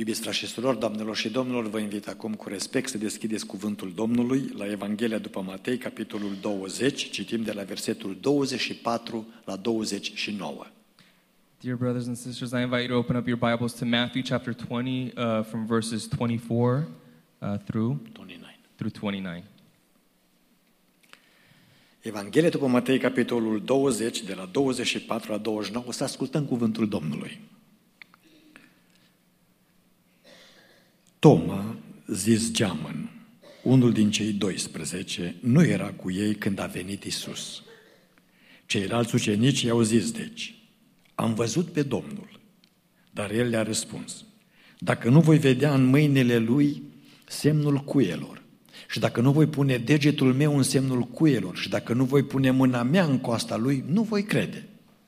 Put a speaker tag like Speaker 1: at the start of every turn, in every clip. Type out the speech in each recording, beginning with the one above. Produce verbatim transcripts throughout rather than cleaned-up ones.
Speaker 1: Iubiți frați și surori, doamnelor și domnilor, vă invit acum cu respect să deschideți cuvântul Domnului la Evanghelia după Matei, capitolul douăzeci, citim de la versetul douăzeci și patru la douăzeci și nouă.
Speaker 2: Dear brothers and sisters, I invite you to open up your Bibles to Matthew chapter twenty, uh, from verses twenty-four uh, through
Speaker 1: douăzeci și nouă.
Speaker 2: through twenty-nine.
Speaker 1: Evanghelia după Matei, capitolul douăzeci, de la douăzeci și patru la douăzeci și nouă, o să ascultăm cuvântul Domnului. Toma, zis Geamăn, unul din cei doisprezece, nu era cu ei când a venit Iisus. Ceilalți ucenici i-au zis deci: am văzut pe Domnul. Dar el le-a răspuns: dacă nu voi vedea în mâinile lui semnul cuielor, și dacă nu voi pune degetul meu în semnul cuielor, și dacă nu voi pune mâna mea în coasta lui, nu voi crede.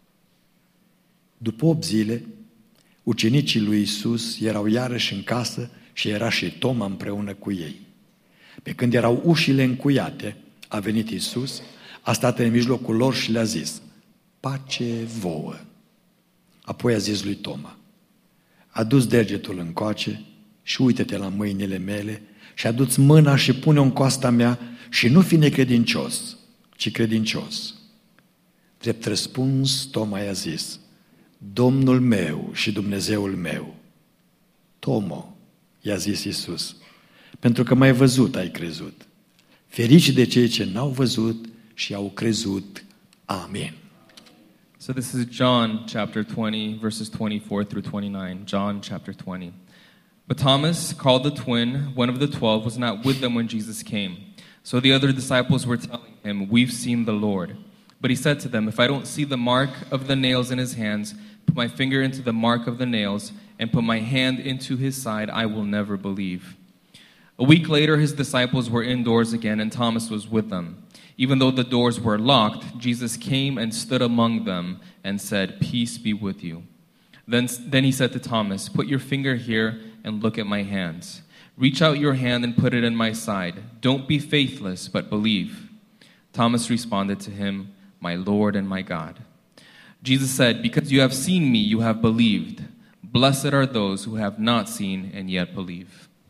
Speaker 1: După opt zile, ucenicii lui Iisus erau iarăși în casă și era și Toma împreună cu ei. Pe când erau ușile încuiate, a venit Iisus, a stat în mijlocul lor și le-a zis: pace vouă. Apoi a zis lui Toma: adu-ți degetul încoace și uită-te la mâinile mele și adu-ți mâna și pune-o în coasta mea și nu fi necredincios, ci credincios. Drept răspuns, Toma i-a zis: Domnul meu și Dumnezeul meu. Tomo, i-a zis Iisus, pentru că m-ai văzut, ai crezut. Ferici de cei ce n-au văzut și au crezut. Amin.
Speaker 2: So this is John chapter twenty, verses twenty-four through twenty-nine. John chapter twenty. But Thomas, called the twin, one of the twelve, was not with them when Jesus came. So the other disciples were telling him, we've seen the Lord. But he said to them, if I don't see the mark of the nails in his hands, put my finger into the mark of the nails, and put my hand into his side, I will never believe. A week later, his disciples were indoors again, and Thomas was with them. Even though the doors were locked, Jesus came and stood among them and said, peace be with you. Then, then he said to Thomas, put your finger here and look at my hands. Reach out your hand and put it in my side. Don't be faithless, but believe. Thomas responded to him, my Lord and my God. Jesus said, because you have seen me, you have believed. Blessed are those who have not seen and yet believe.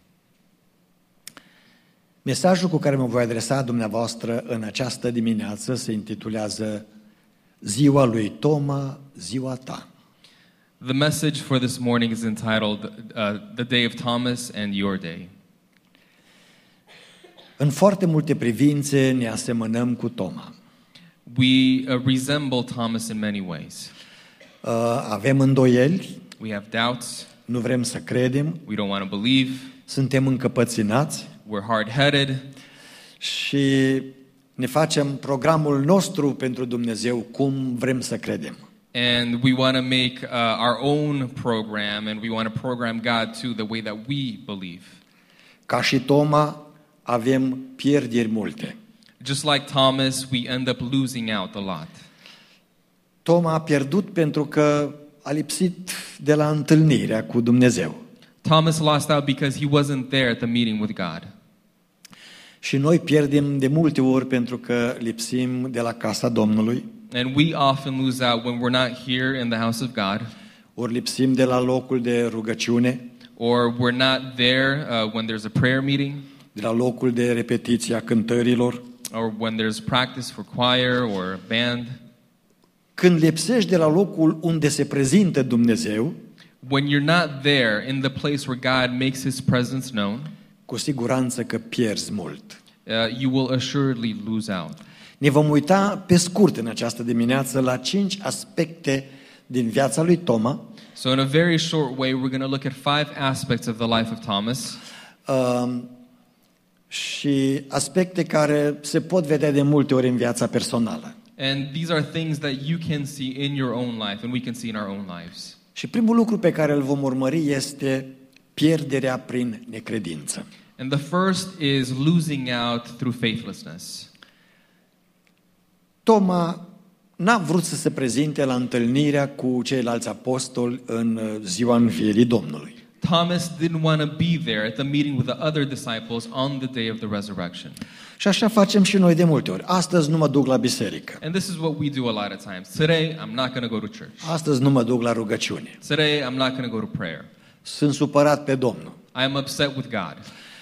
Speaker 1: Mesajul cu care mă voi adresa dumneavoastră în această dimineață se intitulează Ziua lui Toma, ziua ta.
Speaker 2: The message for this morning is entitled uh, The Day of Thomas and Your Day.
Speaker 1: În foarte multe privințe ne asemănăm cu Toma.
Speaker 2: We uh, resemble Thomas in many ways.
Speaker 1: Uh, avem îndoieli,
Speaker 2: We have doubts.
Speaker 1: nu vrem să credem,
Speaker 2: We don't want to believe.
Speaker 1: suntem încăpățânați
Speaker 2: We're hard-headed.
Speaker 1: și ne facem programul nostru pentru Dumnezeu cum vrem să credem.
Speaker 2: And we want to make uh, our own program, and we want to program God to the way that we believe.
Speaker 1: Ca și Toma, avem pierderi multe.
Speaker 2: Just like Thomas, we end up losing out a lot.
Speaker 1: Toma a pierdut pentru că a lipsit de la întâlnirea cu Dumnezeu.
Speaker 2: Thomas lost out because he wasn't there at the meeting with God.
Speaker 1: Și noi pierdem de multe ori pentru că lipsim de la casa Domnului,
Speaker 2: And we often lose out when we're not here in the house of God,
Speaker 1: ori lipsim de la locul de rugăciune,
Speaker 2: or we're not there uh, when there's a prayer meeting,
Speaker 1: de la locul de repetiție a cântărilor.
Speaker 2: or when there's practice for choir or band.
Speaker 1: Când lipsești de la locul unde se prezintă Dumnezeu,
Speaker 2: When you're not there in the place where God makes his presence known,
Speaker 1: cu siguranță că pierzi mult.
Speaker 2: uh, you will assuredly lose out.
Speaker 1: Ne vom uita pe scurt în această dimineață la cinci aspecte din viața lui Toma,
Speaker 2: So in a very short way, we're going to look at five aspects of the life of Thomas.
Speaker 1: uh, și aspecte care se pot vedea de multe ori în viața personală.
Speaker 2: And these are things that you can see in your own life and we can see in our own lives.
Speaker 1: Și primul lucru pe care îl vom urmări este pierderea prin necredință.
Speaker 2: And the first is losing out through faithlessness.
Speaker 1: Toma n-a vrut să se prezinte la întâlnirea cu ceilalți apostoli în ziua învierii Domnului.
Speaker 2: Thomas didn't want to be there at the meeting with the other disciples on the day of the resurrection.
Speaker 1: Și așa facem și noi de multe ori. Astăzi nu mă duc la biserică.
Speaker 2: And this is what we do a lot of times. Today, I'm not going to go to church.
Speaker 1: Astăzi nu mă duc la rugăciune.
Speaker 2: Today, I'm not going to go to prayer.
Speaker 1: Sunt supărat pe Domnul.
Speaker 2: I am upset with God.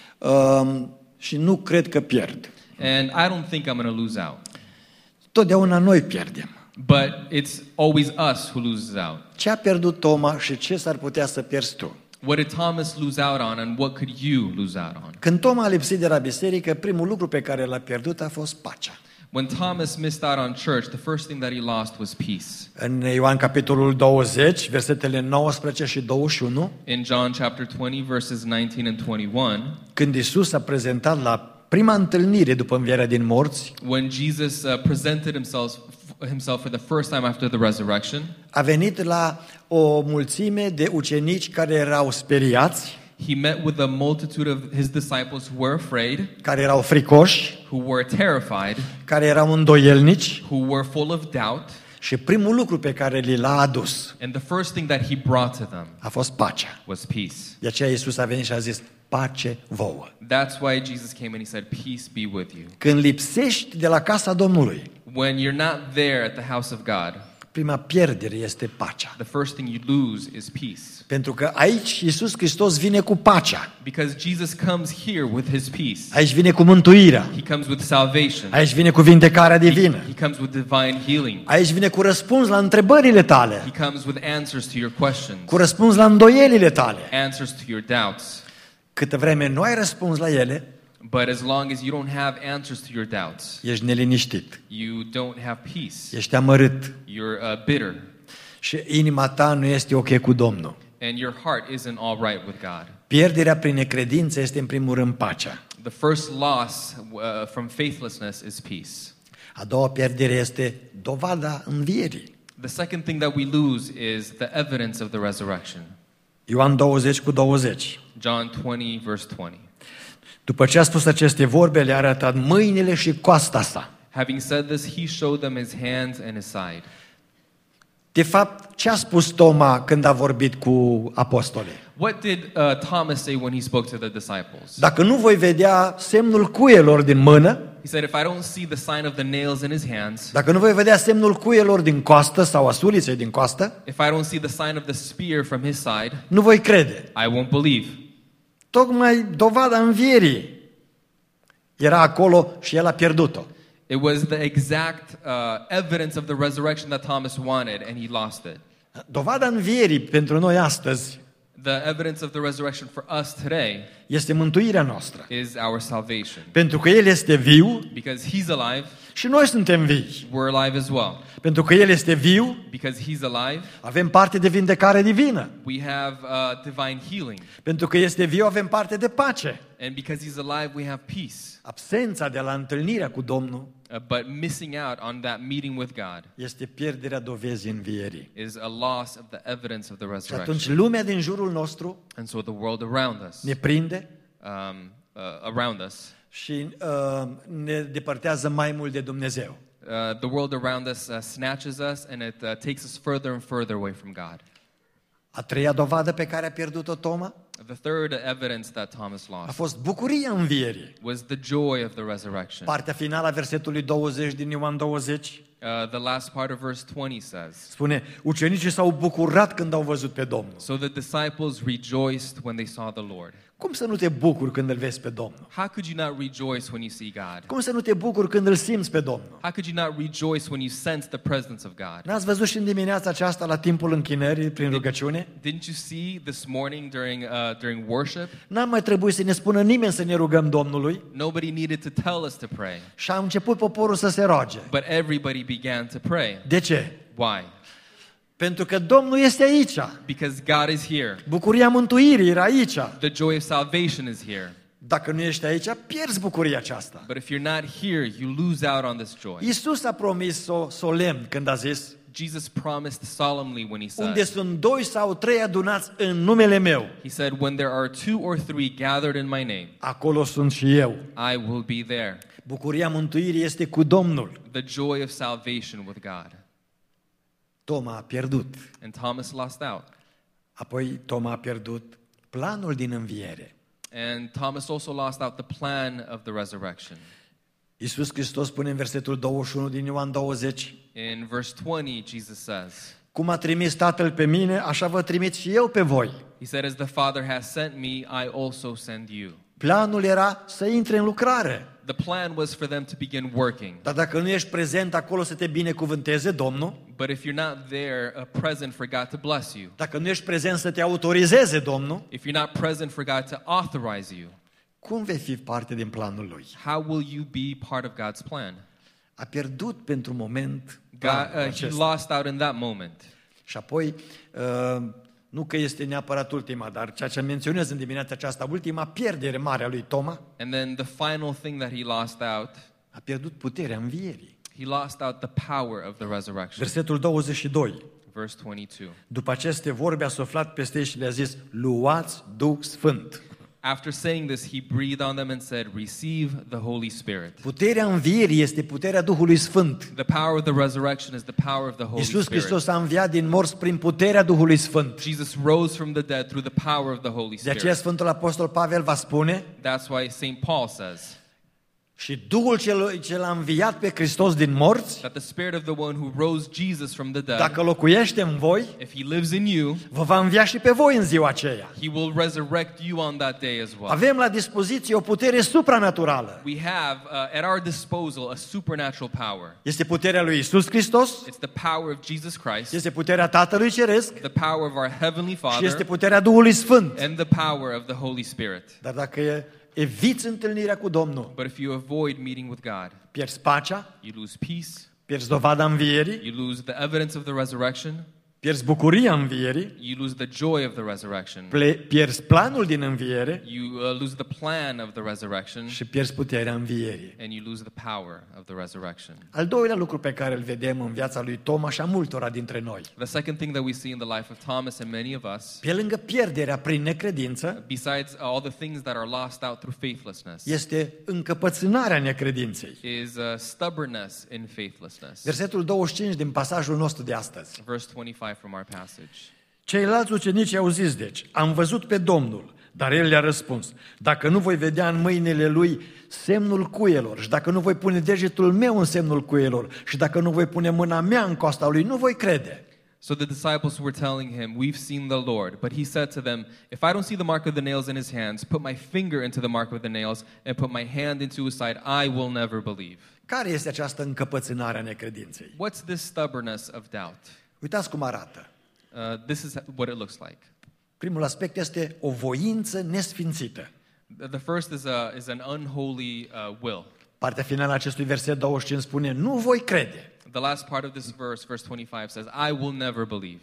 Speaker 1: Um, și nu cred că pierd.
Speaker 2: And I don't think I'm going to lose out.
Speaker 1: Totdeauna noi pierdem.
Speaker 2: But it's always us who loses out.
Speaker 1: Ce a pierdut Toma și ce s-ar putea să pierzi tu?
Speaker 2: What did Thomas lose out on, and what could you lose out on?
Speaker 1: Când Toma a lipsit de la biserică, primul lucru pe care l-a pierdut a fost pacea.
Speaker 2: When Thomas missed out on church, the first thing that he lost was peace.
Speaker 1: În Ioan capitolul douăzeci, versetele nouăsprezece și douăzeci și unu,
Speaker 2: In John chapter twenty, verses nineteen and twenty-one,
Speaker 1: când Iisus a prezentat la prima întâlnire după învierea din morți,
Speaker 2: when Jesus uh, presented himself himself for the first time after the resurrection,
Speaker 1: a venit la o mulțime de ucenici care erau speriați,
Speaker 2: he met with a multitude of his disciples who were afraid,
Speaker 1: care erau fricoși,
Speaker 2: who were terrified,
Speaker 1: care erau îndoielnici
Speaker 2: who were full of doubt,
Speaker 1: și primul lucru pe care li l-a adus
Speaker 2: and the first thing that he brought to them
Speaker 1: a fost pacea.
Speaker 2: was peace.
Speaker 1: De aceea Iisus a venit și a zis, pace vouă.
Speaker 2: That's why Jesus came and he said, peace be with you.
Speaker 1: Când lipsești de la casa Domnului,
Speaker 2: When you're not there at the house of God,
Speaker 1: prima pierdere este pacea.
Speaker 2: the first thing you lose is peace.
Speaker 1: Pentru că aici Iisus Hristos vine cu pacea.
Speaker 2: Because Jesus comes here with his peace.
Speaker 1: Aici vine cu mântuirea.
Speaker 2: He comes with salvation.
Speaker 1: Aici vine cu vindecarea divină.
Speaker 2: He comes with divine healing.
Speaker 1: Aici vine cu răspuns la întrebările tale.
Speaker 2: He comes with answers to your questions,
Speaker 1: Cu răspuns la îndoielile tale.
Speaker 2: answers to your doubts.
Speaker 1: Câtă vreme nu ai răspuns la ele,
Speaker 2: But as long as you don't have answers to your doubts,
Speaker 1: ești neliniștit.
Speaker 2: you don't have peace.
Speaker 1: Ești amărât.
Speaker 2: You're uh, bitter.
Speaker 1: Și inima ta nu este ok cu Domnul.
Speaker 2: And your heart isn't all right with God.
Speaker 1: Pierderea prin necredință este în primul rând pacea.
Speaker 2: The first loss uh, from faithlessness is peace.
Speaker 1: A doua pierdere este dovada învierii.
Speaker 2: The second thing that we lose is the evidence of the resurrection.
Speaker 1: Ioan douăzeci cu douăzeci.
Speaker 2: John twenty, verse twenty.
Speaker 1: După ce a spus aceste vorbe, le-a arătat mâinile și coasta sa.
Speaker 2: Having said this, he showed them his hands and his side.
Speaker 1: De fapt, ce a spus Toma când a vorbit cu apostolii?
Speaker 2: What did uh, Thomas say when he spoke to the disciples?
Speaker 1: Dacă nu voi vedea semnul cuielor din mână,
Speaker 2: He said, if I don't see the sign of the nails in his hands,
Speaker 1: dacă nu voi vedea semnul cuielor din coastă sau a suliței din coastă,
Speaker 2: if I don't see the sign of the spear from his side,
Speaker 1: nu voi crede.
Speaker 2: I won't believe.
Speaker 1: Tocmai dovada învierii era acolo și el a pierdut-o.
Speaker 2: It was the exact uh, evidence of the resurrection that Thomas wanted, and he lost it.
Speaker 1: Dovada învierii pentru noi astăzi
Speaker 2: The evidence of the resurrection for us today
Speaker 1: este mântuirea noastră.
Speaker 2: is our salvation.
Speaker 1: Pentru că El este viu
Speaker 2: Because he's alive,
Speaker 1: și noi suntem vii.
Speaker 2: we're alive as well.
Speaker 1: Pentru că El este viu,
Speaker 2: Because he's alive,
Speaker 1: avem parte de vindecare divină.
Speaker 2: we have uh, divine healing.
Speaker 1: Pentru că este viu, avem parte de pace.
Speaker 2: And because he's alive, we have peace.
Speaker 1: Absența de la întâlnirea cu Domnul
Speaker 2: Uh, but missing out on that meeting with God
Speaker 1: este pierderea dovezii învierii.
Speaker 2: is a loss of the evidence of the
Speaker 1: Și
Speaker 2: resurrection.
Speaker 1: atunci lumea din jurul nostru
Speaker 2: And so the world around us,
Speaker 1: ne prinde
Speaker 2: um, uh, around us,
Speaker 1: și uh, ne depărtează mai mult de Dumnezeu.
Speaker 2: uh, the world around us uh, snatches us, and it uh, takes us further and further away from God.
Speaker 1: A treia dovadă pe care a pierdut-o Toma
Speaker 2: The third evidence that Thomas
Speaker 1: a
Speaker 2: lost
Speaker 1: fost bucuria învierii.
Speaker 2: was the joy of the resurrection.
Speaker 1: Partea finală a versetului douăzeci din Ioan douăzeci
Speaker 2: Uh, the last part of verse twenty says,
Speaker 1: spune, ucenicii s-au bucurat când au văzut pe Domnul.
Speaker 2: so the disciples rejoiced when they saw the Lord.
Speaker 1: Cum să nu te bucuri când îl vezi pe Domnul?
Speaker 2: How could you not rejoice when you see God?
Speaker 1: Cum să nu te bucuri când îl simți pe Domnul?
Speaker 2: How could you not rejoice when you sense the presence of God?
Speaker 1: N-ați văzut și în dimineața aceasta la timpul închinării prin rugăciune?
Speaker 2: Didn't you see this morning during uh, during worship?
Speaker 1: N-a mai trebuit să ne spună nimeni să ne rugăm Domnului
Speaker 2: Nobody needed to tell us to pray,
Speaker 1: și a început poporul să se roage.
Speaker 2: but everybody began to pray.
Speaker 1: De ce?
Speaker 2: Why?
Speaker 1: Pentru că Domnul este aici.
Speaker 2: Because God is here.
Speaker 1: Bucuria mântuirii era aici.
Speaker 2: The joy of salvation is here.
Speaker 1: Dacă nu ești aici, pierzi bucuria aceasta.
Speaker 2: But if you're not here, you lose out on this joy.
Speaker 1: Iisus a promis-o solemn când a zis,
Speaker 2: Jesus promised solemnly when he
Speaker 1: unde
Speaker 2: said,
Speaker 1: sunt doi sau trei adunați în numele meu,
Speaker 2: he said, when there are two or three gathered in my name,
Speaker 1: acolo sunt și eu.
Speaker 2: I will be there.
Speaker 1: Bucuria mântuirii este cu Domnul.
Speaker 2: The joy of salvation with God.
Speaker 1: Toma a pierdut.
Speaker 2: And Thomas lost out.
Speaker 1: Apoi Toma a pierdut planul din înviere.
Speaker 2: And Thomas also lost out the plan of the resurrection.
Speaker 1: Iisus Hristos spune în versetul douăzeci și unu din Ioan douăzeci,
Speaker 2: In verse twenty, Jesus says,
Speaker 1: Cum a trimis Tatăl pe mine, așa vă trimit și eu pe voi.
Speaker 2: He said, as the Father has sent me, I also send you.
Speaker 1: Planul era să intre în lucrare.
Speaker 2: The plan was for them to begin working.
Speaker 1: Dar dacă nu ești prezent acolo să te binecuvânteze Domnul,
Speaker 2: But if you're not there, uh, present for God to bless you,
Speaker 1: dacă nu ești prezent să te autorizeze Domnul,
Speaker 2: if you're not present for God to authorize you,
Speaker 1: cum vei fi parte din planul Lui?
Speaker 2: how will you be part of God's plan?
Speaker 1: A pierdut pentru moment
Speaker 2: God,
Speaker 1: planul
Speaker 2: uh, he
Speaker 1: acesta.
Speaker 2: lost out in that moment.
Speaker 1: Și apoi, uh, nu că este neapărat ultima, dar ceea ce menționez în dimineața aceasta, ultima pierdere mare a lui Toma,
Speaker 2: And then the final thing that he lost out,
Speaker 1: a pierdut puterea învierii.
Speaker 2: he lost out the power of the resurrection.
Speaker 1: Versetul douăzeci și doi.
Speaker 2: Verse twenty-two.
Speaker 1: După aceste vorbe a suflat peste ei și le-a zis, luați Duh Sfânt.
Speaker 2: After saying this, he breathed on them and said, receive the Holy Spirit.
Speaker 1: Puterea învierii este puterea Duhului Sfânt.
Speaker 2: The power of the resurrection is the power of the Holy
Speaker 1: Iisus
Speaker 2: Spirit.
Speaker 1: Hristos a înviat din morți prin puterea Duhului Sfânt.
Speaker 2: Jesus rose from the dead through the power of the Holy
Speaker 1: De aceea
Speaker 2: Spirit.
Speaker 1: Sfântul Apostol Pavel va spune,
Speaker 2: That's why Saint Paul says
Speaker 1: și Duhul cel ce l-a înviat pe Hristos din morți,
Speaker 2: that the Spirit of the one who rose Jesus from the dead,
Speaker 1: dacă locuiește în voi,
Speaker 2: if he lives in you,
Speaker 1: vă va învia și pe voi în ziua aceea.
Speaker 2: he will resurrect you on that day as well.
Speaker 1: Avem la dispoziție o putere supranaturală.
Speaker 2: We have uh, at our disposal a supernatural power.
Speaker 1: Este puterea lui Iisus Hristos,
Speaker 2: It's the power of Jesus Christ,
Speaker 1: este puterea Tatălui Ceresc
Speaker 2: the power of our Heavenly
Speaker 1: și este
Speaker 2: Father,
Speaker 1: puterea Duhului Sfânt.
Speaker 2: and the power of the Holy Spirit.
Speaker 1: Dar dacă e- eviți întâlnirea cu Domnul,
Speaker 2: But if you avoid meeting with God,
Speaker 1: pierzi pacea,
Speaker 2: you lose peace,
Speaker 1: pierzi dovada învierii,
Speaker 2: you lose the evidence of the resurrection,
Speaker 1: pierzi bucuria învierii,
Speaker 2: you lose the joy of the resurrection,
Speaker 1: ple- pierzi planul din înviere
Speaker 2: you uh, lose the plan of the resurrection,
Speaker 1: și pierzi puterea învierii.
Speaker 2: and you lose the power of the resurrection.
Speaker 1: Al doilea lucru pe care îl vedem în viața lui Toma și a multora dintre noi,
Speaker 2: The second thing that we see in the life of Thomas and many of us,
Speaker 1: pe lângă pierderea prin necredință,
Speaker 2: besides all the things that are lost out through faithlessness,
Speaker 1: este încăpățânarea necredinței.
Speaker 2: is uh, stubbornness in faithlessness.
Speaker 1: Versetul douăzeci și cinci din pasajul nostru de astăzi.
Speaker 2: Verse twenty-five from our passage.
Speaker 1: Ceilalți ucenici au zis deci, am văzut pe Domnul, dar el le-a răspuns, dacă nu voi vedea în mâinile lui semnul cuielor și dacă nu voi pune degetul meu în semnul cuielor și dacă nu voi pune mâna mea în coasta lui, nu voi crede.
Speaker 2: So the disciples were telling him, we've seen the Lord. But he said to them, if I don't see the mark of the nails in his hands, put my finger into the mark of the nails, and put my hand into his side, I will never believe.
Speaker 1: Care este această încăpățânare a necredinței?
Speaker 2: What's this stubbornness of doubt?
Speaker 1: Uitați cum arată.
Speaker 2: Uh, this is what it looks like.
Speaker 1: Primul aspect este o voință nesfințită.
Speaker 2: The first is, a, is an unholy uh, will.
Speaker 1: Partea finală a acestui verset douăzeci și cinci spune, nu voi crede.
Speaker 2: The last part of this verse, verse twenty-five, says, I will never believe.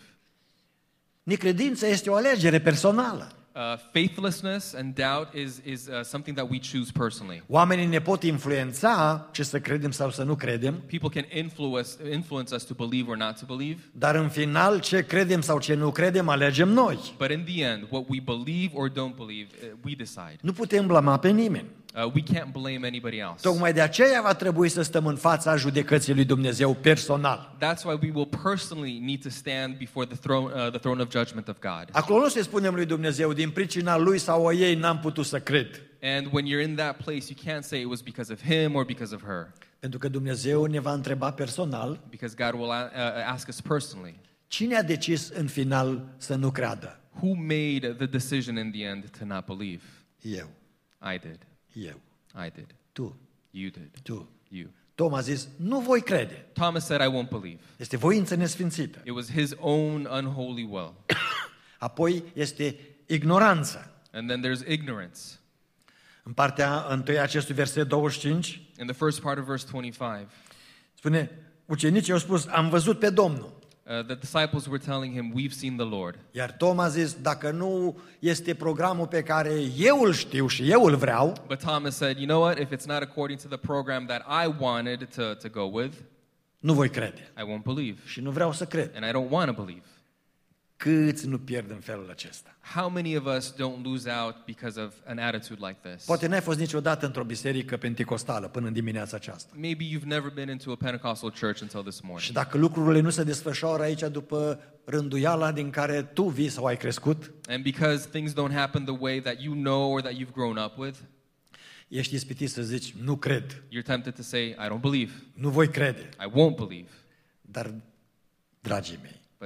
Speaker 1: Necredința este o alegere personală.
Speaker 2: Uh, faithlessness and doubt is, is uh, something that we choose personally.
Speaker 1: Oamenii ne pot influența ce să credem sau să nu credem,
Speaker 2: People can influence, influence us to believe or not to believe.
Speaker 1: dar în final ce credem sau ce nu credem alegem noi.
Speaker 2: But in the end, what we believe or don't believe, uh, we decide.
Speaker 1: Nu putem blama pe nimeni.
Speaker 2: Uh, we can't blame anybody else.
Speaker 1: Tocmai de aceea va trebui să stăm în fața judecății lui Dumnezeu personal.
Speaker 2: That's why we will personally need to stand before the throne, uh, the throne of judgment of God.
Speaker 1: Acolo nu se spunem lui Dumnezeu, din pricina lui sau a ei n-am putut să cred.
Speaker 2: And when you're in that place, you can't say it was because of him or because of her,
Speaker 1: Pentru că Dumnezeu ne va întreba personal,
Speaker 2: because God will uh, uh, ask us personally,
Speaker 1: cine a decis în final să nu creadă?
Speaker 2: who made the decision in the end to not believe?
Speaker 1: Eu,
Speaker 2: I did.
Speaker 1: eu,
Speaker 2: I did.
Speaker 1: tu,
Speaker 2: You did.
Speaker 1: tu.
Speaker 2: You.
Speaker 1: Tom a zis, nu voi crede.
Speaker 2: Thomas said, I won't believe.
Speaker 1: Este voință nesfințită.
Speaker 2: It was his own unholy will.
Speaker 1: Apoi este ignoranță.
Speaker 2: And then there's ignorance.
Speaker 1: În partea întâi a acestui verset douăzeci și cinci,
Speaker 2: In the first part of verse twenty-five,
Speaker 1: spune, ucenicii au spus, am văzut pe Domnul.
Speaker 2: uh, the disciples were telling him, we've seen the Lord.
Speaker 1: Iar Tom a zis, dacă nu este programul pe care eu îl știu și eu îl vreau,
Speaker 2: But Thomas said, you know what? If it's not according to the program that I wanted to, to go with,
Speaker 1: nu voi crede.
Speaker 2: I won't believe.
Speaker 1: Și nu vreau să cred.
Speaker 2: And I don't want to believe.
Speaker 1: Câți nu pierd în felul acesta?
Speaker 2: How many of us don't lose out because of an attitude like this?
Speaker 1: Poate n-ai fost niciodată într-o biserică penticostală până în dimineața aceasta.
Speaker 2: Maybe you've never been into a Pentecostal church until this
Speaker 1: Și
Speaker 2: morning.
Speaker 1: dacă lucrurile nu se desfășoară aici după rânduiala din care tu vii sau ai crescut,
Speaker 2: And because things don't happen the way that you know or that you've grown up with,
Speaker 1: ești ispitit să zici, nu cred,
Speaker 2: you're tempted to say, I don't believe.
Speaker 1: nu voi crede.
Speaker 2: I won't believe.
Speaker 1: Dar, dragii mei,
Speaker 2: But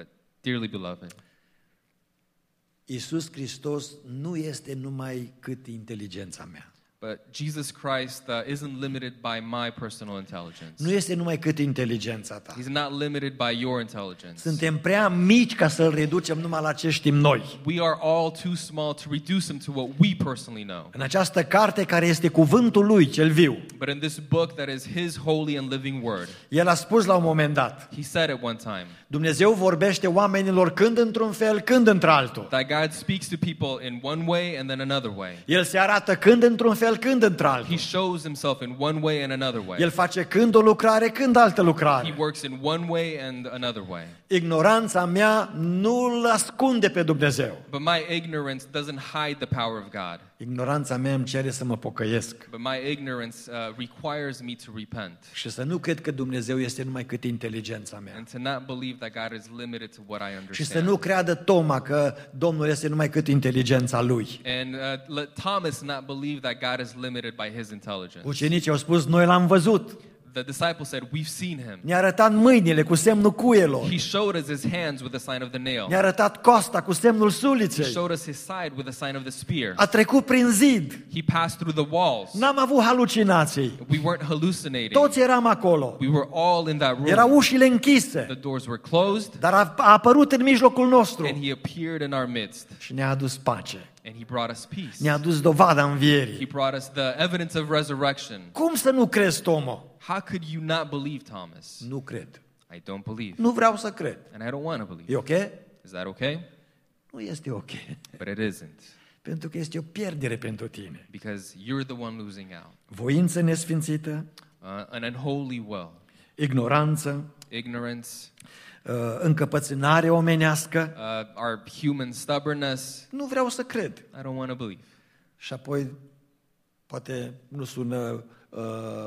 Speaker 2: Dearly beloved,
Speaker 1: Iisus Hristos nu este numai cât inteligența mea.
Speaker 2: but Jesus Christ uh, isn't limited by my personal intelligence.
Speaker 1: Nu este numai cât inteligența ta.
Speaker 2: He's not limited by your intelligence.
Speaker 1: Suntem prea mici ca să-L reducem numai la ce știm noi.
Speaker 2: We are all too small to reduce him to what we personally know.
Speaker 1: În această carte care este cuvântul Lui cel viu,
Speaker 2: But in this book that is his holy and living word,
Speaker 1: El a spus la un moment dat,
Speaker 2: he said at one time
Speaker 1: Dumnezeu vorbește oamenilor când într-un fel, când într-altul.
Speaker 2: that God speaks to people in one way and then another way.
Speaker 1: El se arată când într-un fel, când într-altul.
Speaker 2: He shows himself in one way and another way.
Speaker 1: El face când o lucrare, când altă
Speaker 2: He
Speaker 1: lucrare.
Speaker 2: works in one way and another way.
Speaker 1: Ignoranța mea nu îl ascunde pe Dumnezeu.
Speaker 2: But my ignorance doesn't hide the power of God.
Speaker 1: Ignoranța mea îmi cere să mă pocăiesc.
Speaker 2: But my ignorance uh, requires me to repent
Speaker 1: Și să nu cred că Dumnezeu este numai cât inteligența mea.
Speaker 2: and to not believe that God is limited to what I
Speaker 1: Și să
Speaker 2: understand.
Speaker 1: nu creadă Toma că Domnul este numai cât inteligența lui.
Speaker 2: And uh, let Thomas not believe that God is limited by his intelligence.
Speaker 1: Ucenicii au spus, noi l-am văzut.
Speaker 2: The disciples said, we've seen him.
Speaker 1: Ne-a arătat mâinile cu semnul cuielor.
Speaker 2: He showed us his hands with the sign of the nail.
Speaker 1: Ne-a arătat costa cu semnul
Speaker 2: He
Speaker 1: suliței.
Speaker 2: showed us his side with the sign of the spear.
Speaker 1: A trecut prin zid.
Speaker 2: He passed through the walls.
Speaker 1: N-am avut halucinații.
Speaker 2: We weren't hallucinating.
Speaker 1: Toți eram acolo.
Speaker 2: We were all in that
Speaker 1: Erau
Speaker 2: room.
Speaker 1: ușile închise.
Speaker 2: The doors were closed,
Speaker 1: Dar a, a apărut în mijlocul nostru.
Speaker 2: and he appeared in our midst,
Speaker 1: Și ne-a adus pace.
Speaker 2: and he brought us peace.
Speaker 1: Ne-a adus dovada
Speaker 2: He
Speaker 1: învierii.
Speaker 2: brought us the evidence of resurrection.
Speaker 1: Cum să nu crezi, Tomo?
Speaker 2: How could you not believe, Thomas?
Speaker 1: Nu cred.
Speaker 2: I don't believe,
Speaker 1: Nu vreau să cred.
Speaker 2: and I don't want to believe.
Speaker 1: E ok?
Speaker 2: Is that okay?
Speaker 1: Nu este ok.
Speaker 2: But it isn't,
Speaker 1: Pentru că este o pierdere pentru tine.
Speaker 2: because you're the one losing out.
Speaker 1: Voință nesfințită,
Speaker 2: Uh, an unholy will,
Speaker 1: ignoranță,
Speaker 2: ignorance,
Speaker 1: uh, încăpățânare omenească.
Speaker 2: uh, our human stubbornness.
Speaker 1: Nu vreau să cred.
Speaker 2: I don't want to believe.
Speaker 1: Și apoi, poate nu sună uh,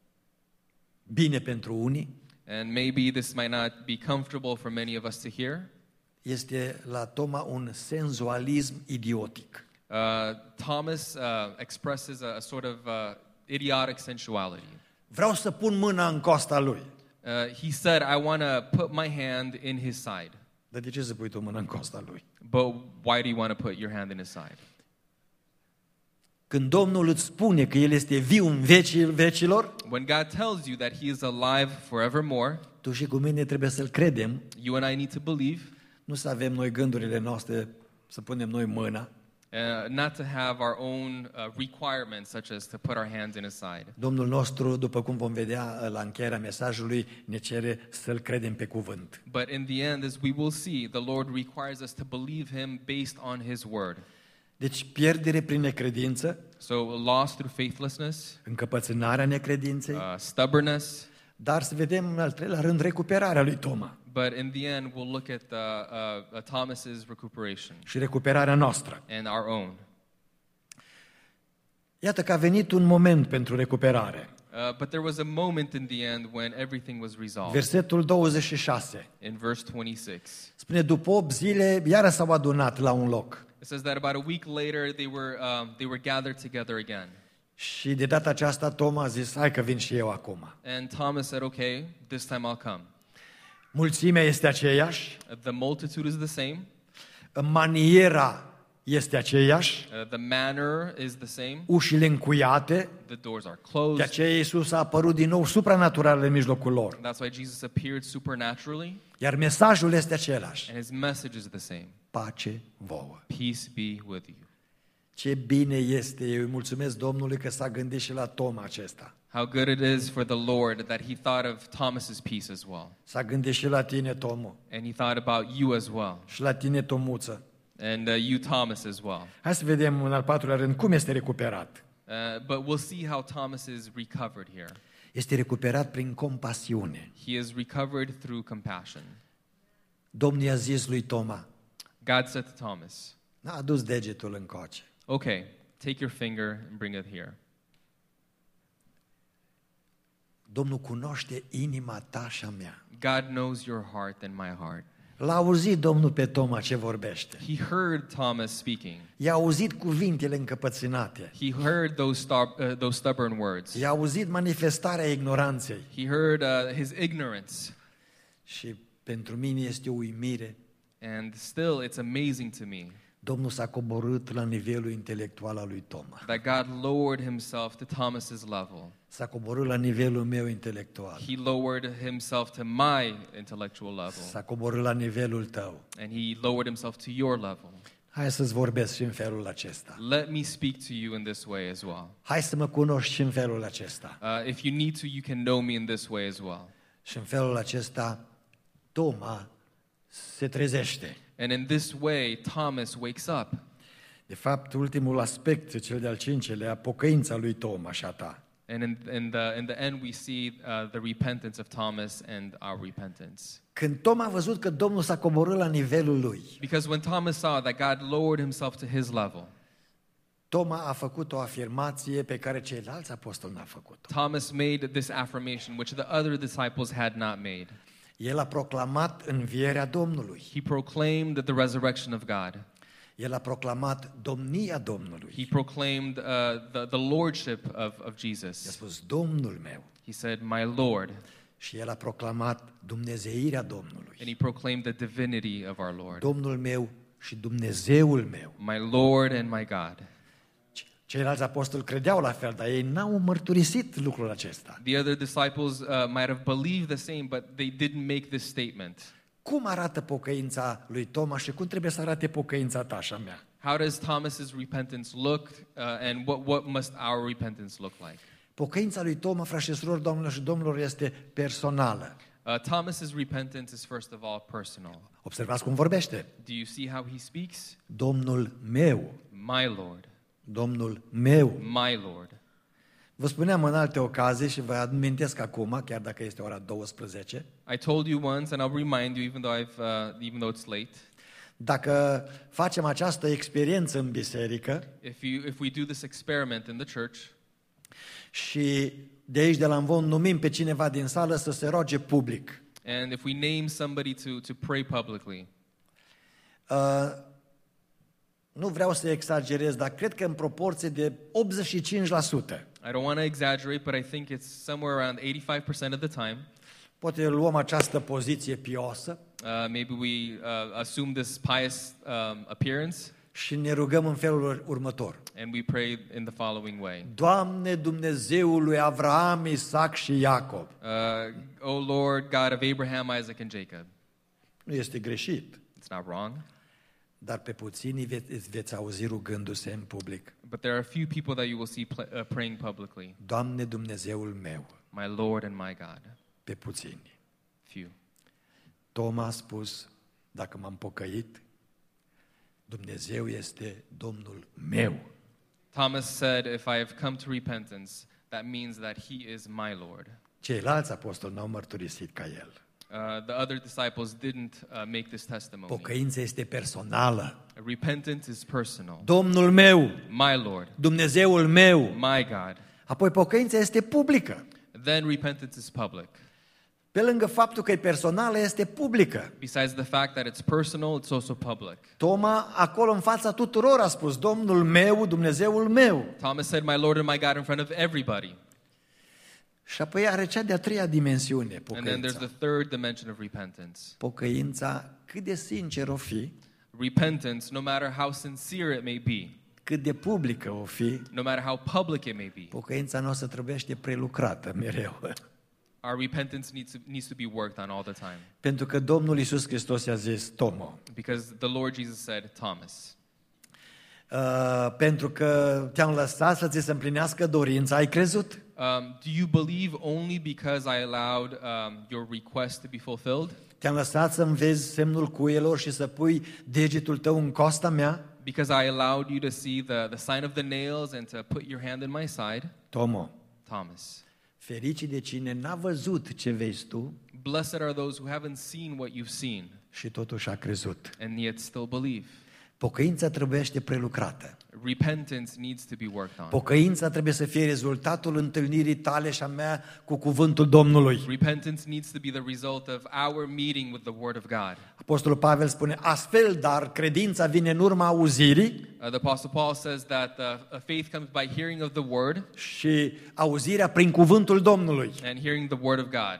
Speaker 1: bine pentru unii,
Speaker 2: And maybe this might not be comfortable for many of us to hear.
Speaker 1: este la Toma un senzualism idiotic.
Speaker 2: Uh, Thomas uh, expresses a, a sort of uh, idiotic sensuality.
Speaker 1: Vreau să pun mâna în costa lui.
Speaker 2: Uh, he said, I want to put my hand in his side.
Speaker 1: Dar de ce să pui tu mâna în costa lui?
Speaker 2: But why do you want to put your hand in his side?
Speaker 1: Când Domnul îți spune că El este viu în vecii vecilor,
Speaker 2: When God tells you that he is alive forevermore,
Speaker 1: tu și cu mine trebuie să-L credem,
Speaker 2: you and I need to believe,
Speaker 1: nu să avem noi gândurile noastre, să punem noi mâna.
Speaker 2: uh, not to have our own uh, requirements, such as to put our hands in his side.
Speaker 1: Domnul nostru, după cum vom vedea la încheierea mesajului, ne cere să-L credem pe cuvânt.
Speaker 2: But in the end, as we will see, the Lord requires us to believe him based on his word.
Speaker 1: Deci pierdere prin necredință,
Speaker 2: So loss through faithlessness,
Speaker 1: încăpățânarea necredinței,
Speaker 2: uh, stubbornness,
Speaker 1: dar să vedem în al treilea rând recuperarea lui Toma
Speaker 2: but in the end, we'll look at the, uh, uh, Thomas's recuperation
Speaker 1: și recuperarea noastră.
Speaker 2: and our own.
Speaker 1: Iată că a venit un moment pentru recuperare.
Speaker 2: Uh, but there was a moment in the end when everything was resolved.
Speaker 1: Versetul douăzeci și șase.
Speaker 2: In verse twenty-six,
Speaker 1: Spune, după opt zile, iară s-au adunat la un loc.
Speaker 2: it says that about a week later they were um, they were gathered together again.
Speaker 1: Și de data aceasta Toma a zis, hai că vin și eu acum.
Speaker 2: And Thomas said, "Okay, this time I'll come."
Speaker 1: Mulțimea este aceeași,
Speaker 2: Uh, The multitude is the same.
Speaker 1: maniera este aceeași,
Speaker 2: Uh, the manner is the same.
Speaker 1: ușile încuiate,
Speaker 2: The doors are
Speaker 1: de
Speaker 2: closed.
Speaker 1: aceea Iisus a apărut din nou supranatural în mijlocul lor.
Speaker 2: That's why Jesus appeared supernaturally,
Speaker 1: Iar mesajul este același,
Speaker 2: and his message is the same.
Speaker 1: pace vouă.
Speaker 2: Peace be with you.
Speaker 1: Ce bine este, eu îi mulțumesc Domnului că s-a gândit și la Toma acesta.
Speaker 2: How good it is for the Lord that he thought of Thomas's peace as well.
Speaker 1: S-a gândit și la tine, Tomo,
Speaker 2: And he thought about you as well.
Speaker 1: și la tine, Tomuță.
Speaker 2: And uh, you, Thomas, as well.
Speaker 1: Hai să vedem în al patrulea rând cum este recuperat.
Speaker 2: Uh, but we'll see how Thomas is recovered here.
Speaker 1: Este recuperat prin compasiune.
Speaker 2: He is recovered through compassion.
Speaker 1: Domnul i-a zis lui Toma,
Speaker 2: God said to Thomas,
Speaker 1: n-a adus degetul încoace.
Speaker 2: okay, take your finger and bring it here.
Speaker 1: Domnul cunoaște inima ta și a mea.
Speaker 2: God knows your heart and my heart.
Speaker 1: L-a auzit Domnul pe Toma ce vorbește.
Speaker 2: He heard Thomas speaking.
Speaker 1: I-a auzit cuvintele încăpățânate.
Speaker 2: He heard those, star- uh, those stubborn words.
Speaker 1: I-a auzit manifestarea ignoranței.
Speaker 2: He heard uh, his ignorance.
Speaker 1: Și pentru mine este o uimire
Speaker 2: And still, it's amazing to me
Speaker 1: Domnul s-a coborât la nivelul intelectual al lui Toma.
Speaker 2: that God lowered himself to Thomas's level.
Speaker 1: S-a coborât la nivelul meu intelectual.
Speaker 2: He lowered himself to my intellectual level.
Speaker 1: S-a coborât la nivelul tău.
Speaker 2: And he lowered himself to your level.
Speaker 1: Hai să-ți vorbesc și în felul acesta.
Speaker 2: Let me speak to you in this way as well.
Speaker 1: Hai să mă cunoști și în felul acesta.
Speaker 2: Uh, if you need to, you can know me in this way as well.
Speaker 1: Și în felul acesta, Toma se trezește.
Speaker 2: And in this way, Thomas wakes up.
Speaker 1: De fapt, ultimul aspect, cel de-al cincelea, pocăința lui Toma și a ta.
Speaker 2: And in, in, the, in the end, we see uh, the repentance of Thomas and our repentance.
Speaker 1: Când Toma a văzut că Domnul s-a coborât la nivelul lui,
Speaker 2: Because when Thomas saw that God lowered himself to his level,
Speaker 1: Toma a făcut o afirmație pe care ceilalți apostoli n-au făcut.
Speaker 2: Thomas made this affirmation, which the other disciples had not made.
Speaker 1: El a proclamat învierea Domnului.
Speaker 2: He proclaimed the resurrection of God.
Speaker 1: El a proclamat domnia Domnului.
Speaker 2: He proclaimed uh, the, the lordship of, of
Speaker 1: I-a
Speaker 2: Jesus.
Speaker 1: spus Domnul meu.
Speaker 2: He said, my Lord.
Speaker 1: Și el a proclamat dumnezeirea Domnului.
Speaker 2: And he proclaimed the divinity of our Lord.
Speaker 1: Domnul meu și Dumnezeul meu.
Speaker 2: My Lord and my God.
Speaker 1: Ceilalți apostoli credeau la fel, dar ei n-au mărturisit lucrul acesta.
Speaker 2: The other disciples uh, might have believed the same, but they didn't make this statement.
Speaker 1: Cum arată pocăința lui Toma și cum trebuie să arate pocăința ta și a mea?
Speaker 2: How does Thomas's repentance look, uh, and what, what must our repentance look like?
Speaker 1: Pocăința lui Toma, frați și surori, doamnelor și domnilor, este personală.
Speaker 2: Uh, Thomas's repentance is first of all personal.
Speaker 1: Observați cum vorbește.
Speaker 2: Do you see how he speaks?
Speaker 1: Domnul meu,
Speaker 2: My Lord,
Speaker 1: Domnul meu.
Speaker 2: my Lord.
Speaker 1: Vă spuneam în alte ocazii și vă amintesc acum, chiar dacă este ora douăsprezece,
Speaker 2: I told you once, and I'll remind you, even though I've, uh, even though it's late.
Speaker 1: dacă facem această experiență în biserică
Speaker 2: If you, if we do this experiment in the church,
Speaker 1: și de aici, de la Învon, numim pe cineva din sală să se roage public,
Speaker 2: and if we name somebody to to pray publicly,
Speaker 1: uh, nu vreau să exagerez, dar cred că în proporție de optzeci și cinci la sută,
Speaker 2: I don't want to exaggerate, but I think it's somewhere around eighty-five percent of the time.
Speaker 1: poate luăm această poziție piosă
Speaker 2: Uh, maybe we uh, assume this pious um, appearance,
Speaker 1: și ne rugăm în felul următor.
Speaker 2: and we pray in the following way.
Speaker 1: Doamne, Dumnezeul lui Avraam, Isaac și Iacob.
Speaker 2: Uh, O Lord, God of Abraham, Isaac, and Jacob.
Speaker 1: Nu este greșit,
Speaker 2: It's not wrong,
Speaker 1: dar pe puțini ve- îți veți auzi rugându-se în public.
Speaker 2: but there are a few people that you will see pl- uh, praying publicly.
Speaker 1: Doamne, Dumnezeul meu,
Speaker 2: My Lord and my God.
Speaker 1: pe puțini.
Speaker 2: Few.
Speaker 1: Toma a spus, dacă m-am pocăit, Dumnezeu este Domnul meu.
Speaker 2: Thomas said, if I have come to repentance, that means that he is my Lord.
Speaker 1: Ceilalți apostoli n-au mărturisit ca el.
Speaker 2: Uh, the other disciples didn't uh, make this testimony.
Speaker 1: Pocăința este personală.
Speaker 2: Repentance is personal.
Speaker 1: Domnul meu,
Speaker 2: My Lord,
Speaker 1: Dumnezeul meu.
Speaker 2: my God.
Speaker 1: Apoi pocăința este publică.
Speaker 2: Then repentance is public.
Speaker 1: Pe lângă faptul că e personală, este publică.
Speaker 2: Besides the fact that it's personal, it's also public.
Speaker 1: Toma, acolo în fața tuturor, a spus, Domnul meu, Dumnezeul meu.
Speaker 2: Thomas said, my Lord and my God, in front of everybody.
Speaker 1: Și apoi are cea de-a treia dimensiune,
Speaker 2: And then there's
Speaker 1: pocăința.
Speaker 2: the third dimension of repentance.
Speaker 1: Pocăința, cât de sincer o fi,
Speaker 2: Repentance, no matter how sincere it may be,
Speaker 1: cât de publică o fi,
Speaker 2: no matter how public it may be,
Speaker 1: pocăința noastră trebuiește prelucrată mereu.
Speaker 2: our repentance needs to, needs to be worked on all the time.
Speaker 1: Pentru că Domnul Iisus Hristos i-a zis, Tomo,
Speaker 2: Because the Lord Jesus said, Thomas,
Speaker 1: uh, pentru că te-am lăsat să ți se împlinească dorința, ai crezut?
Speaker 2: um, do you believe only because I allowed um, your request to be fulfilled?
Speaker 1: Te-am lăsat să-mi vezi semnul cuielor și să pui degetul tău în coasta mea?
Speaker 2: Because I allowed you to see the, the sign of the nails and to put your hand in my side?
Speaker 1: Tomo,
Speaker 2: Thomas,
Speaker 1: fericit de cine n-a văzut ce vezi tu
Speaker 2: blessed are those who haven't seen what you've seen
Speaker 1: și totuși a crezut.
Speaker 2: and yet still believe.
Speaker 1: Pocăința trebuiește prelucrată.
Speaker 2: Repentance needs to be worked on.
Speaker 1: Pocăința trebuie să fie rezultatul întâlnirii tale și a mea cu cuvântul Domnului.
Speaker 2: Repentance needs to be the result of our meeting with the Word of God.
Speaker 1: Apostolul Pavel spune, astfel, dar credința vine în urma auzirii
Speaker 2: Uh, the Apostle Paul says that uh, uh, faith comes by hearing of the Word
Speaker 1: și auzirea prin cuvântul Domnului.
Speaker 2: and hearing the Word of God.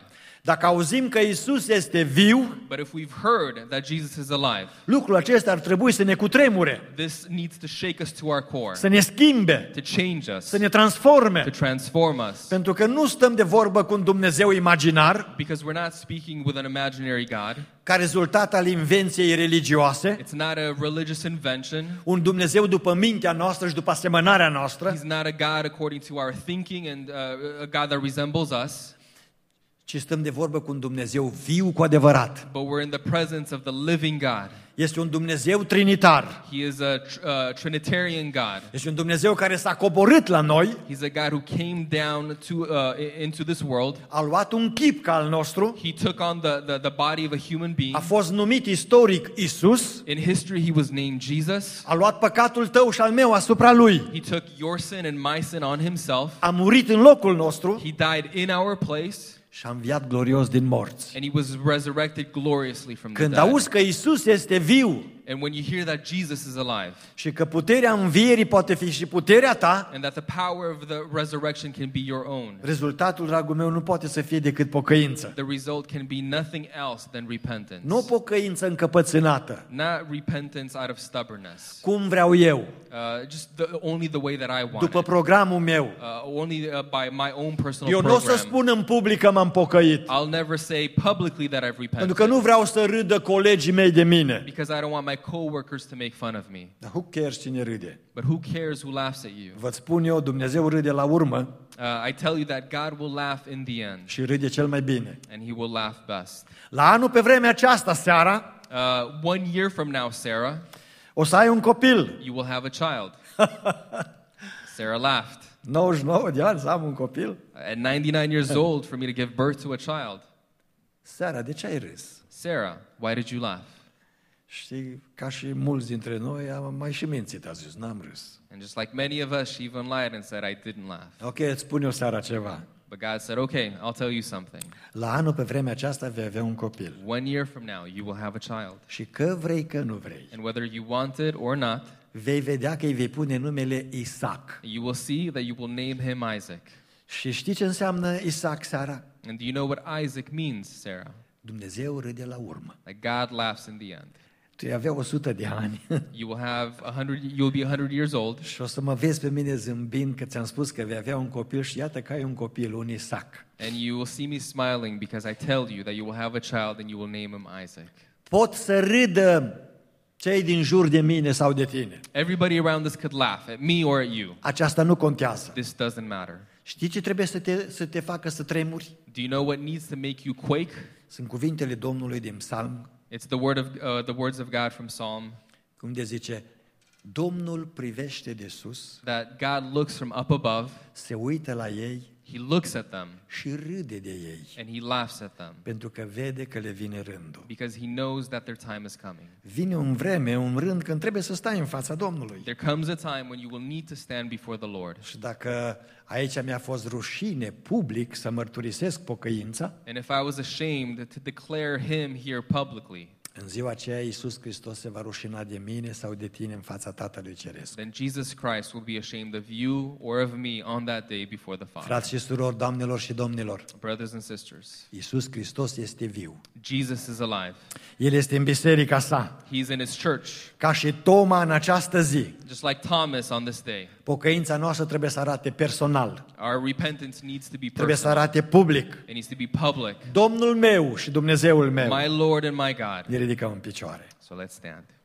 Speaker 1: Dacă auzim că Isus este viu,
Speaker 2: But if we've heard that Jesus is alive,
Speaker 1: lucrul acesta ar trebui să ne cutremure,
Speaker 2: this needs to shake us to our core,
Speaker 1: să ne schimbe,
Speaker 2: to change us,
Speaker 1: să ne transforme.
Speaker 2: to transform us.
Speaker 1: Pentru că nu stăm de vorbă cu un Dumnezeu imaginar,
Speaker 2: Because we're not speaking with an imaginary God.
Speaker 1: ca rezultat al invenției religioase,
Speaker 2: It's not a religious invention.
Speaker 1: un Dumnezeu după mintea noastră și după asemănarea noastră,
Speaker 2: He's not a God according to our thinking and uh, a God that resembles us.
Speaker 1: ci stăm de vorbă cu un Dumnezeu viu cu adevărat.
Speaker 2: But we're in the presence of the living God.
Speaker 1: Este un Dumnezeu trinitar.
Speaker 2: He is a tr- uh, Trinitarian God.
Speaker 1: Este un Dumnezeu care s-a coborât la noi,
Speaker 2: He's a God who came down to, uh, i- into this world.
Speaker 1: a luat un chip ca al nostru,
Speaker 2: He took on the, the, the body of a human being.
Speaker 1: a fost numit istoric Isus,
Speaker 2: In history, he was named Jesus.
Speaker 1: a luat păcatul tău și al meu asupra lui,
Speaker 2: He took your sin and my sin on himself.
Speaker 1: a murit în locul nostru
Speaker 2: He died in our place.
Speaker 1: și a înviat glorios din morți.
Speaker 2: And he was resurrected gloriously from the
Speaker 1: Când
Speaker 2: dead.
Speaker 1: auzi că Isus este viu
Speaker 2: And when you hear that Jesus is alive,
Speaker 1: și că puterea învierii poate fi și puterea ta,
Speaker 2: and that the power of the resurrection can be your own,
Speaker 1: rezultatul, dragul meu, nu poate să fie decât pocăință.
Speaker 2: the result can be nothing else than repentance.
Speaker 1: Nu pocăință încăpățânată,
Speaker 2: Not repentance out of stubbornness.
Speaker 1: cum vreau eu,
Speaker 2: Uh, just the, only the way that I want
Speaker 1: după
Speaker 2: it.
Speaker 1: programul meu.
Speaker 2: Uh, only uh, by my own personal
Speaker 1: Eu nu o să
Speaker 2: program.
Speaker 1: spun în public că m-am pocăit,
Speaker 2: I'll never say publicly that I've
Speaker 1: pentru
Speaker 2: repented.
Speaker 1: că nu vreau să râdă colegii mei de mine.
Speaker 2: Because I don't want my coworkers to make fun of me.
Speaker 1: Dar who cares cine râde?
Speaker 2: But who cares who laughs at you?
Speaker 1: Vă spun eu, Dumnezeu râde la urmă
Speaker 2: Uh, I tell you that God will laugh in the end,
Speaker 1: și râde cel mai bine.
Speaker 2: and He will laugh best.
Speaker 1: La anul pe vremea aceasta, seara,
Speaker 2: Uh, one year from now, Sarah,
Speaker 1: o să ai un copil.
Speaker 2: you will have a child. Sarah laughed.
Speaker 1: nouăzeci și nouă de ani să am un copil.
Speaker 2: At ninety-nine years old, for me to give birth to a child.
Speaker 1: Seara, de ce ai râs?
Speaker 2: Sarah, why did you laugh?
Speaker 1: Și ca și mulți dintre noi, am mai și mințit, a zis, n-am râs.
Speaker 2: And just like many of us, she even lied and said, I didn't laugh.
Speaker 1: Ok, îți spun eu seara ceva.
Speaker 2: But God said, okay, I'll tell you something.
Speaker 1: La anul pe vremea aceasta vei avea un copil.
Speaker 2: One year from now, you will have a child.
Speaker 1: Și că vrei, că nu vrei,
Speaker 2: And whether you want it or not,
Speaker 1: vei vedea că îi vei pune numele Isaac.
Speaker 2: you will see that you will name him Isaac.
Speaker 1: Și știi ce înseamnă Isaac, seara?
Speaker 2: And do you know what Isaac means, Sarah?
Speaker 1: Dumnezeu râde la urmă.
Speaker 2: Like God laughs in the end.
Speaker 1: Tu avea o sută de ani
Speaker 2: You will have a hundred. You will be a hundred years old,
Speaker 1: și o să mă vezi pe mine zâmbind că ți-am spus că vei avea un copil și iată că ai un copil, un Isaac.
Speaker 2: and you will see me smiling because I tell you that you will have a child and you will name him Isaac.
Speaker 1: Pot să râdă cei din jur de mine sau de tine.
Speaker 2: Everybody around us could laugh at me or at you.
Speaker 1: Aceasta nu contează.
Speaker 2: This doesn't matter.
Speaker 1: Știi ce trebuie să te, să te facă să tremuri?
Speaker 2: Do you know what needs to make you quake?
Speaker 1: Sunt cuvintele Domnului din Psalm,
Speaker 2: It's the word of uh, the words of God from Psalm
Speaker 1: cum de zice, Domnul privește de sus,
Speaker 2: that God looks from up above.
Speaker 1: se uită la ei
Speaker 2: He looks at them
Speaker 1: și râde de ei,
Speaker 2: and he laughs at them
Speaker 1: pentru că vede că le vine rândul.
Speaker 2: because he knows that their time is coming.
Speaker 1: Vine un vreme, un rând când trebuie să stai în fața Domnului.
Speaker 2: There comes a time when you will need to stand before the Lord.
Speaker 1: Și dacă aici mi-a fost rușine public să mărturisesc pocăința,
Speaker 2: And if I was ashamed to declare him here publicly,
Speaker 1: în ziua aceea Iisus Hristos se va rușina de mine sau de tine în fața Tatălui Ceresc.
Speaker 2: then Jesus Christ will be ashamed of you or of me on that day before the Father.
Speaker 1: Frați și surori, doamnelor și domnilor,
Speaker 2: Brothers and sisters,
Speaker 1: Iisus Hristos este viu.
Speaker 2: Jesus is alive.
Speaker 1: El este în biserica sa,
Speaker 2: He's in his church,
Speaker 1: ca și Toma în această zi.
Speaker 2: just like Thomas on this day.
Speaker 1: Pocăința noastră trebuie să arate personal,
Speaker 2: Our repentance needs to be
Speaker 1: trebuie să
Speaker 2: personal.
Speaker 1: arate public.
Speaker 2: It needs to be public.
Speaker 1: Domnul meu și Dumnezeul meu.
Speaker 2: My Lord and my God.
Speaker 1: Ne ridicăm în picioare.
Speaker 2: So let's stand.